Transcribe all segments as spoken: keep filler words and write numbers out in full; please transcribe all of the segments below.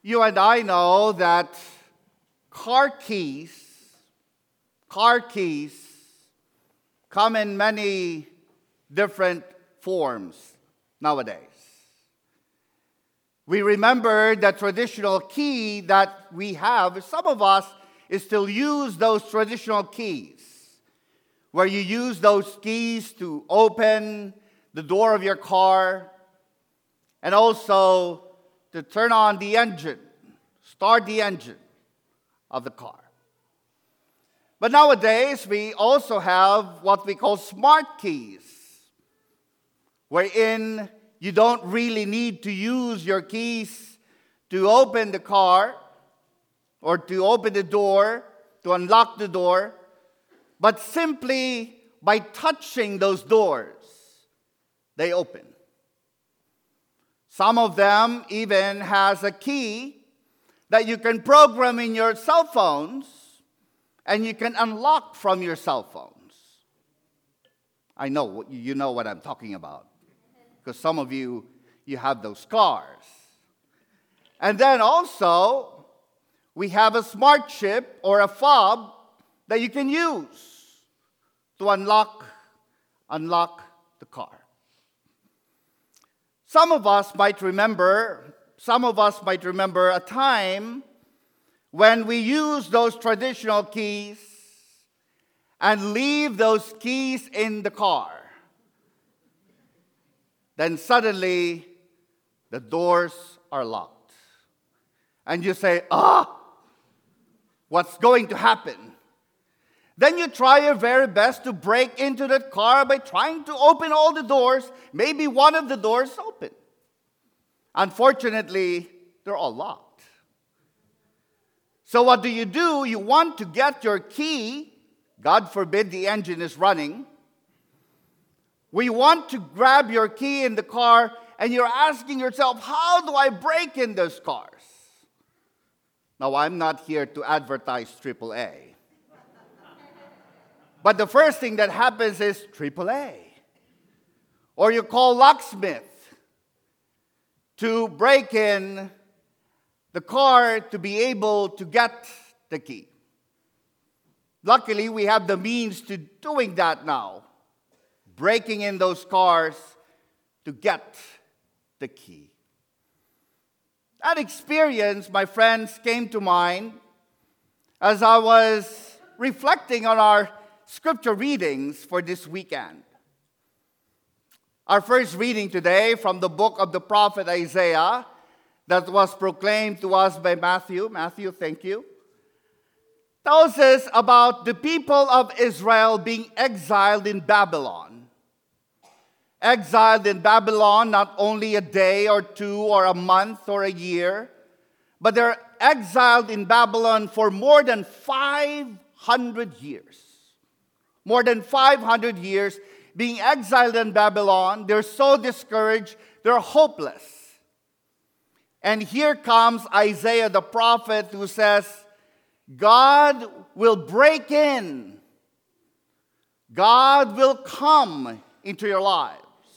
You and I know that car keys, car keys come in many different forms nowadays. We remember the traditional key that we have. Some of us still use those traditional keys, where you use those keys to open the door of your car and also to turn on the engine, start the engine of the car. But nowadays, we also have what we call smart keys, wherein you don't really need to use your keys to open the car or to open the door, to unlock the door, but simply by touching those doors, they open. Some of them even has a key that you can program in your cell phones and you can unlock from your cell phones. I know, you know what I'm talking about, because some of you, you have those cars. And then also, we have a smart chip or a fob that you can use to unlock, unlock the car. Some of us might remember, some of us might remember a time when we used those traditional keys and leave those keys in the car. Then suddenly, the doors are locked. And you say, ah, what's going to happen? Then you try your very best to break into that car by trying to open all the doors. Maybe one of the doors open. Unfortunately, they're all locked. So what do you do? You want to get your key. God forbid the engine is running. We want to grab your key in the car, and you're asking yourself, how do I break in those cars? Now, I'm not here to advertise triple A. But the first thing that happens is triple A. Or you call locksmith to break in the car to be able to get the key. Luckily, we have the means to doing that now. Breaking in those cars to get the key. That experience, my friends, came to mind as I was reflecting on our scripture readings for this weekend. Our first reading today from the book of the prophet Isaiah that was proclaimed to us by Matthew. Matthew, thank you. Tells us about the people of Israel being exiled in Babylon. Exiled in Babylon not only a day or two or a month or a year, but they're exiled in Babylon for more than five hundred years. More than five hundred years being exiled in Babylon. They're so discouraged, they're hopeless. And here comes Isaiah the prophet who says, God will break in. God will come into your lives.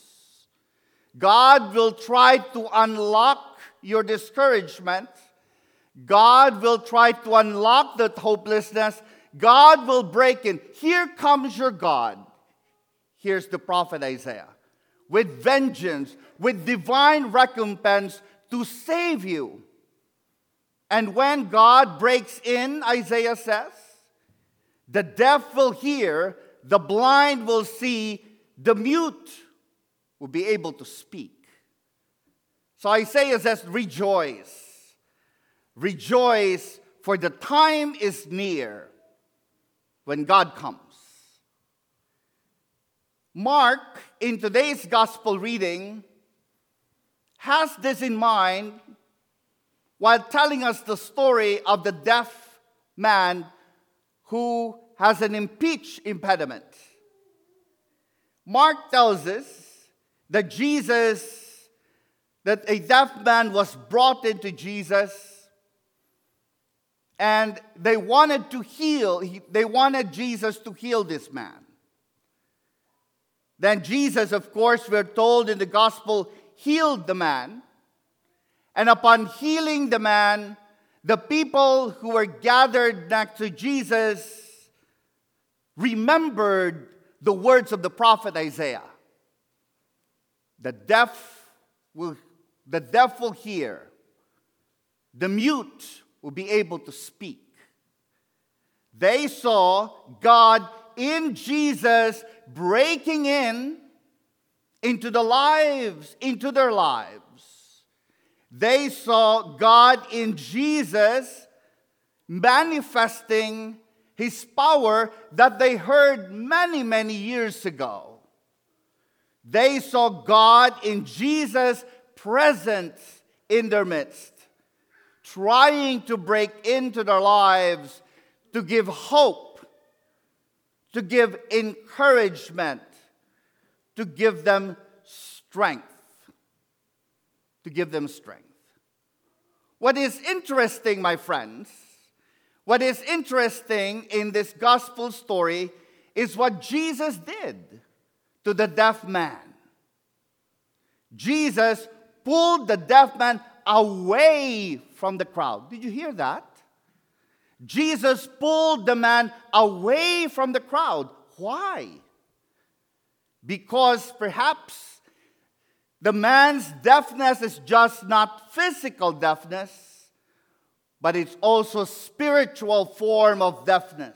God will try to unlock your discouragement. God will try to unlock that hopelessness. God will break in. Here comes your God. Here's the prophet Isaiah. With vengeance, with divine recompense to save you. And when God breaks in, Isaiah says, the deaf will hear, the blind will see, the mute will be able to speak. So Isaiah says, rejoice. Rejoice, for the time is near when God comes. Mark, in today's gospel reading, has this in mind while telling us the story of the deaf man who has an speech impediment. Mark tells us that Jesus, that a deaf man was brought into Jesus, and they wanted to heal, they wanted Jesus to heal this man. Then Jesus, of course, we're told in the gospel, healed the man. And upon healing the man, the people who were gathered next to Jesus remembered the words of the prophet Isaiah. The deaf will, the deaf will hear. The mute will be able to speak. They saw God in Jesus breaking in into the lives, into their lives. They saw God in Jesus manifesting His power that they heard many, many years ago. They saw God in Jesus present in their midst, trying to break into their lives, to give hope, to give encouragement, to give them strength. To give them strength. What is interesting, my friends, what is interesting in this gospel story is what Jesus did to the deaf man. Jesus pulled the deaf man away from the crowd. Did you hear that? Jesus pulled the man away from the crowd. Why? Because perhaps the man's deafness is just not physical deafness, but it's also a spiritual form of deafness.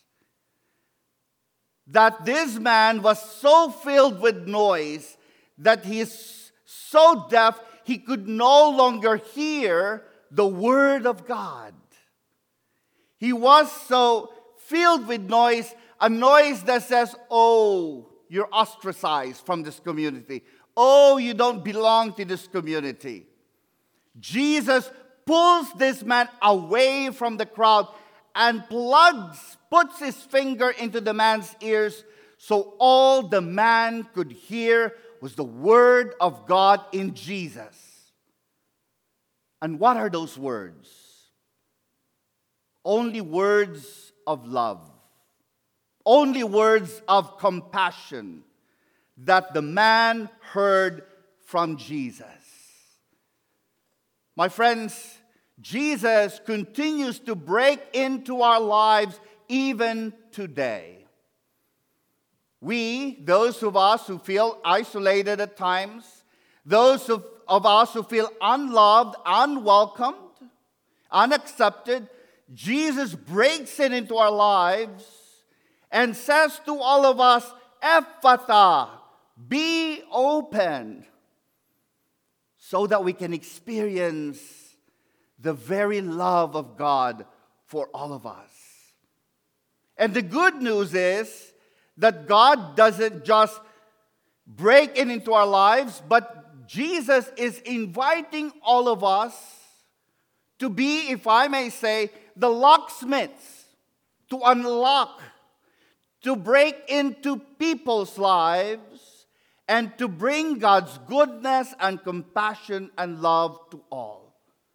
That this man was so filled with noise that he is so deaf he could no longer hear the word of God. He was so filled with noise, a noise that says, "Oh, you're ostracized from this community. Oh, you don't belong to this community." Jesus pulls this man away from the crowd and plugs, puts his finger into the man's ears, so all the man could hear was the word of God in Jesus. And what are those words? Only words of love. Only words of compassion that the man heard from Jesus. My friends, Jesus continues to break into our lives even today. We, those of us who feel isolated at times, those of, of us who feel unloved, unwelcomed, unaccepted, Jesus breaks in into our lives and says to all of us, "Ephphatha, be open," so that we can experience the very love of God for all of us. And the good news is that God doesn't just break in into our lives, but Jesus is inviting all of us to be, if I may say, the locksmiths, to unlock, to break into people's lives, and to bring God's goodness and compassion and love to all.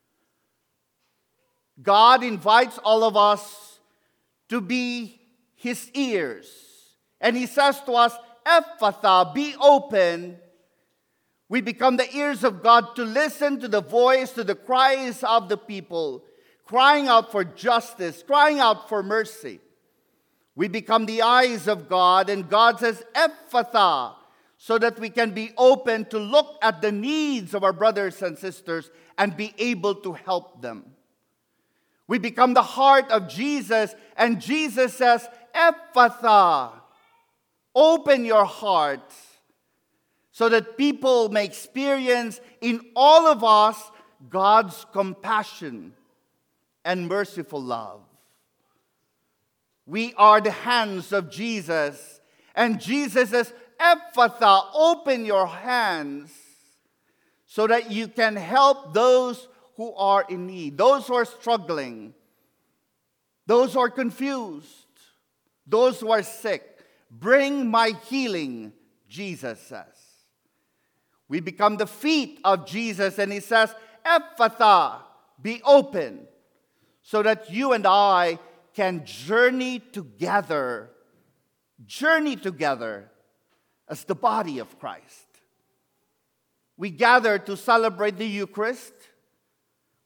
God invites all of us to be His ears. And He says to us, "Ephphatha, be open." We become the ears of God to listen to the voice, to the cries of the people, crying out for justice, crying out for mercy. We become the eyes of God, and God says, "Ephphatha," so that we can be open to look at the needs of our brothers and sisters and be able to help them. We become the heart of Jesus, and Jesus says, "Ephphatha," open your heart, so that people may experience in all of us God's compassion and merciful love. We are the hands of Jesus, and Jesus says, "Ephphatha, open your hands," so that you can help those who are in need, those who are struggling, those who are confused, those who are sick. Bring my healing, Jesus says. We become the feet of Jesus, and He says, "Ephphatha, be open," so that you and I can journey together, journey together as the body of Christ. We gather to celebrate the Eucharist.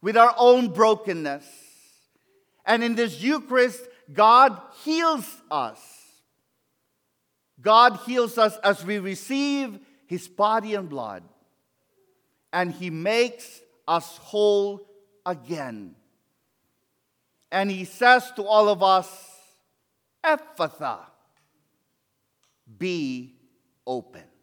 with our own brokenness. And in this Eucharist, God heals us. God heals us as we receive His body and blood. And He makes us whole again. And He says to all of us, Ephphatha, be open.